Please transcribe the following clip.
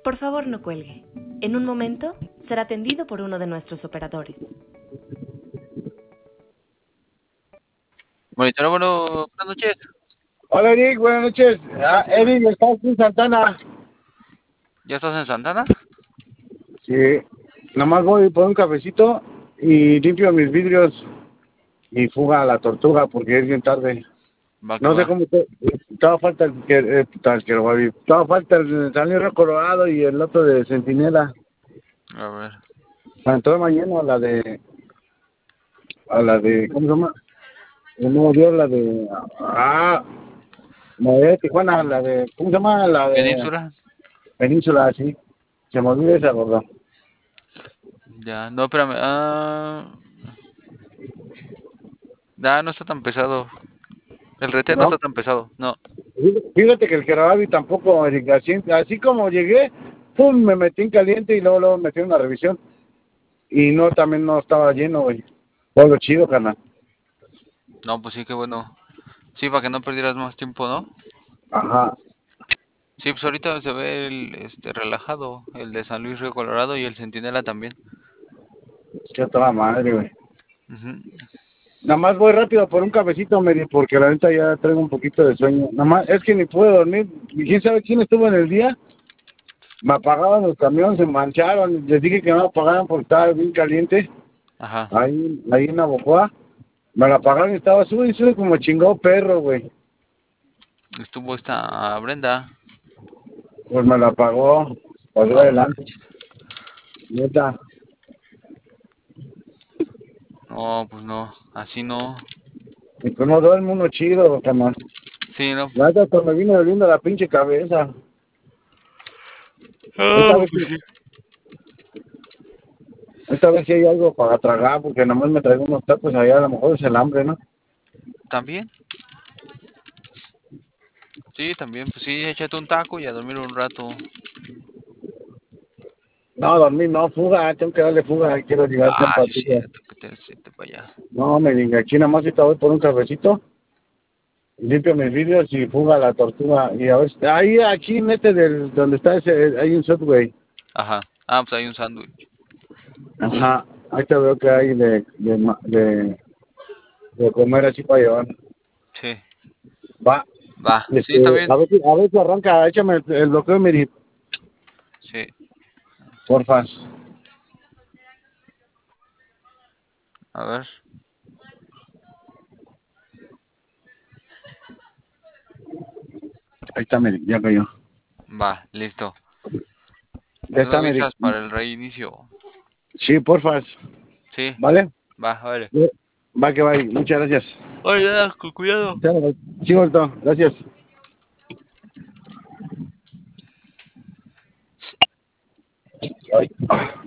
Por favor, no cuelgue. En un momento será atendido por uno de nuestros operadores. Monitor, bueno, buenas noches. Hola Eric, buenas noches. Eric, ¿estás en Santana? ¿Ya estás en Santana? Sí. Nomás voy por un cafecito y limpio mis vidrios y fuga a la tortuga porque es bien tarde. Va que No sé va. cómo estaba falta estaba falta el San Luis Río Colorado y el otro de Centinela. A ver. Entonces mañana ¿cómo se llama? El nuevo día, la de Tijuana, ¿cómo se llama? La de Península. Península, sí. Se me olvida esa, gordo. Ya, no, espérame. No está tan pesado. El rete no ¿No? está tan pesado. No. Fíjate que el Kerababi tampoco, Eric, así como llegué, pum, me metí en caliente y luego me metí en una revisión. Y no, también no estaba lleno, güey. Todo lo chido, carnal. No, pues sí, qué bueno. Sí, para que no perdieras más tiempo, ¿no? Ajá. Sí, pues ahorita se ve el relajado, el de San Luis Río Colorado y el Centinela también. Qué toda madre, güey. Ujú. Nada más voy rápido por un cafecito, Mary, porque la neta ya traigo un poquito de sueño. Nada más, es que ni puedo dormir. ¿Quién sabe quién estuvo en el día? Me apagaban el camión, se mancharon. Les dije que no me apagaran porque estaba bien caliente. Ajá. Ahí en Navojoa. Me la apagaron y estaba sube como chingado perro, güey. Estuvo esta Brenda. Pues me la apagó. Pasó No adelante. manches. Neta. No, pues no. Así no. Y pues no duerme uno chido, carnal. Sí, no. La neta, hasta me vino doliendo la pinche cabeza. Esta vez, Pues sí. esta vez sí hay algo para tragar, porque nomás me traigo unos tacos allá, a lo mejor es el hambre, ¿no? ¿También? Sí, también. Pues sí, échate un taco y a dormir un rato. No, dormir no, fuga, tengo que darle fuga, quiero llegar Ah, sí, es tempranito. cierto, que te siete para allá. No, me diga, aquí nada más ahorita voy por un cafecito, limpio mis vidrios y fuga a la tortuga. Y a ver, ahí, aquí en donde está ese, hay un Subway. Ajá. Ah, pues hay un sándwich. Ajá, ahí te veo que hay de comer así para llevar. Sí. Va, Va. Sí, está bien. a ver si arranca, échame el bloqueo, Miri, Sí. porfa. A ver. Ahí está, Miri, ya cayó. Va, listo. Ya Tú me está, Miri. avisas para el reinicio. Sí, porfa, Sí. ¿vale? Va, vale. Va que va, muchas gracias. Oye, ya, con cuidado. Sí, vuelto, gracias. Ay.